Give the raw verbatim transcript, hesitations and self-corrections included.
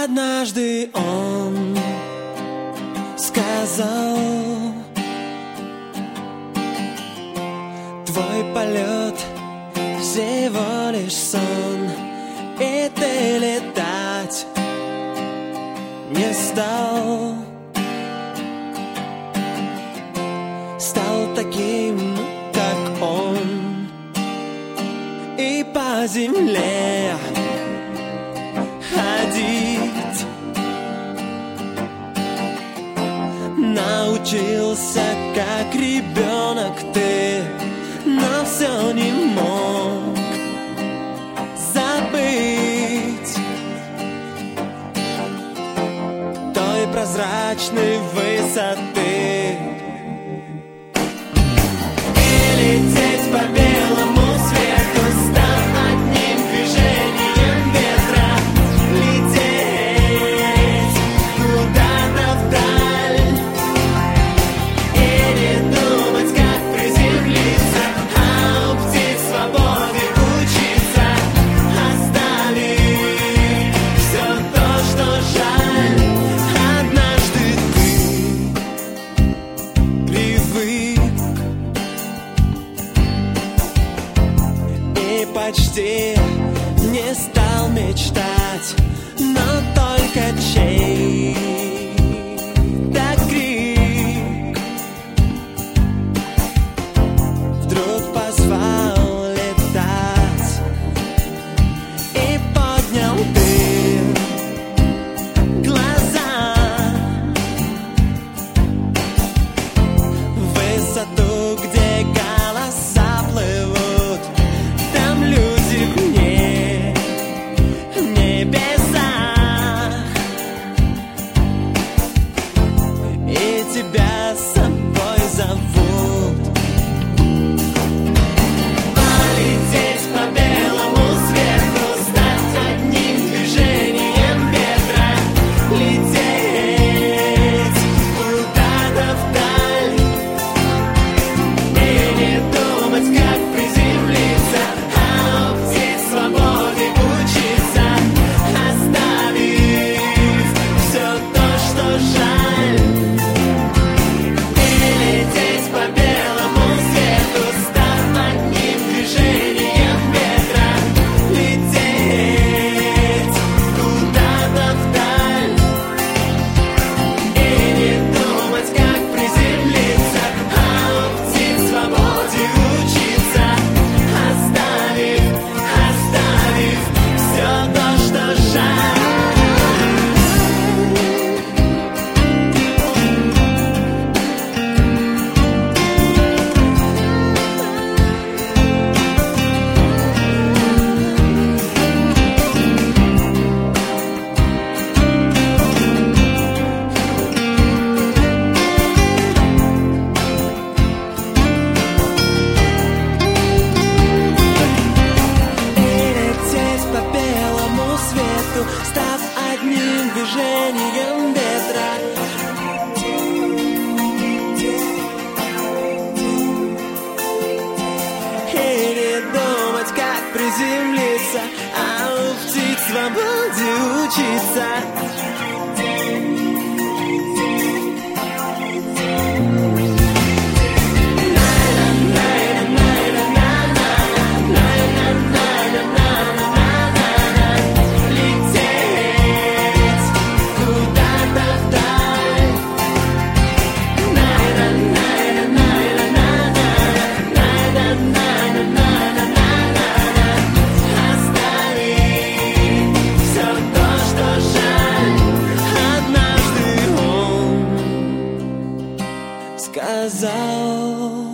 Однажды он сказал: твой полет всего лишь сон, и ты летать не стал. Стал таким, как он, и по земле ходить научился, как ребенок ты, но все не мог забыть той прозрачной высоты. И лететь по белому свету, став одним движением ветра, лететь куда-то вдаль и не думать, как приземлиться, а у птиц свободы учиться, оставив все то, что жаль. Однажды ты привык и почти не стал мечтать, но только чей-то крик вдруг позвал летать, и поднял ты глаза в высоту, где голоса плывут, там люди вне небеса, и тебя с собой зовут. Полететь по белому свету, стать одним движением ветра, лететь куда-то вдаль и не думать, как приземлиться, а у птиц свободы учиться, оставив все то, что жаль. И лететь по белому свету, став одним движением ветра, лететь куда-то вдаль и не думать, как приземлиться, а у птиц свободе учиться, оставив, оставив все то, что жаль. И лететь по белому свету, став одним движением ветра. И не думать, как приземлиться, а у птиц свободе учиться. Лететь куда-то вдаль, оставить все то, что жаль. Однажды он сказал: